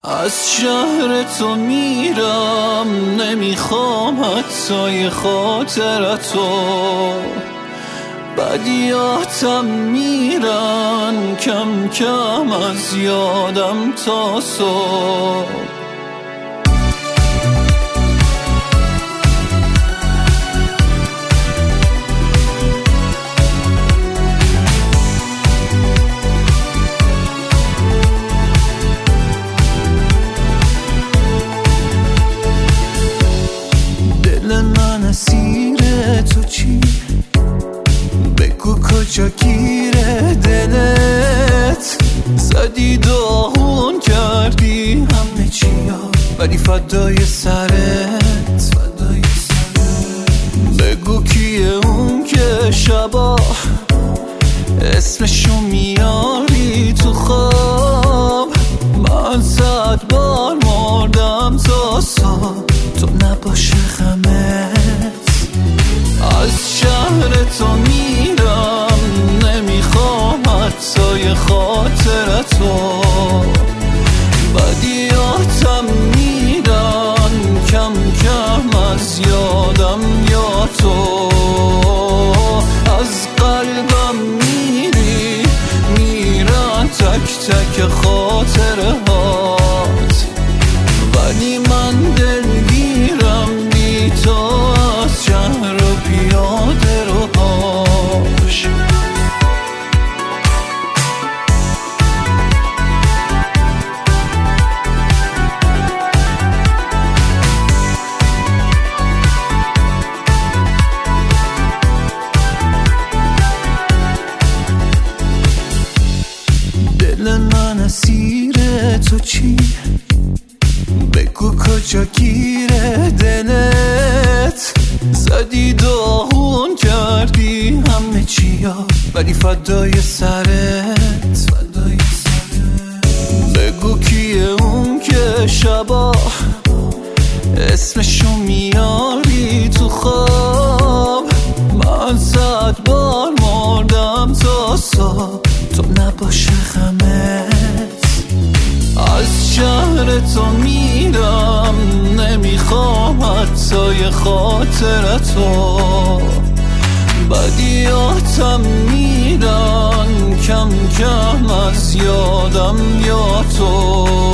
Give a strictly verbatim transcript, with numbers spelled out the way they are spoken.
از شهر تو میرم، نمیخوام حتی خاطرتو. بدیاتم میرن کم کم از یادم تا صبح. اسیر تو چی؟ بگو کجا گیره دلت؟ زدی داغون کردی همه چیا، ولی فدای سرت. فدای سرت بگو کیه اون که شبا اسمشو میاری تو خواب. من صد بار مردم تا صبح تو نباشه غمت. از شهر تو میرم، نمیخوام حتی خاطرتو. بدیاتم میرن کم کم از یادم یا تو. از قلبم میری میرن تک تک خاطره هات، ولی من دلگیرم بی تو از شهر و پیاده روهاش. دل من اسیر تو چی؟ بگو کجا گیره دلت؟ زدی داغون کردی همه چیا، ولی فدای سرت. فدای سرت بگو کیه اون که شبا اسمشو میاری تو خواب. من صد بار مردم تا صبح تو نباشه غمت. از شهر تو میرم، نمیخوام حتی خاطرتو. بدیاتم میرن کم کم از یادم یا تو.